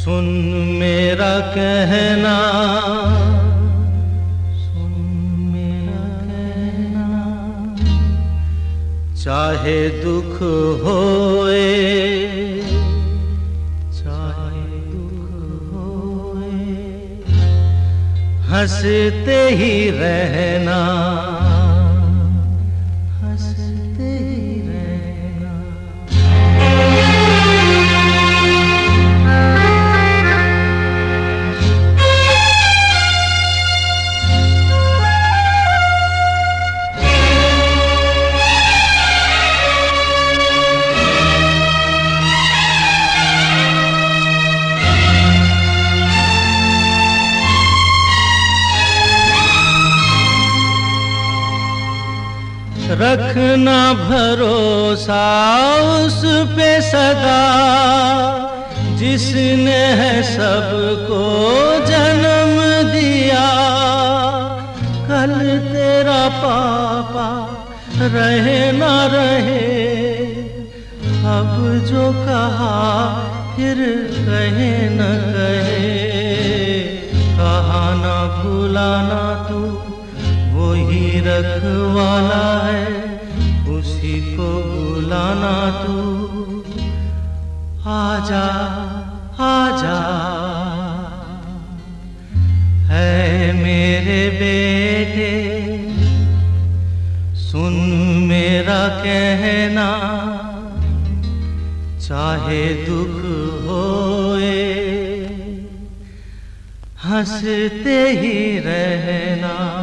सुन मेरा कहना, सुन मेरा कहना, चाहे दुख होए, चाहे दुख होए, हंसते ही रहना, हंसते ही रहना। रखना भरोसा उस पे सदा, जिसने है सबको जन्म दिया। कल तेरा पापा रहे ना रहे, अब जो कहा फिर कहे न कहे। कहा ना भुलाना तू वही रखवाला है, उसी को बुलाना तू। आजा आजा है मेरे बेटे, सुन मेरा कहना, चाहे दुख होए हंसते ही रहना।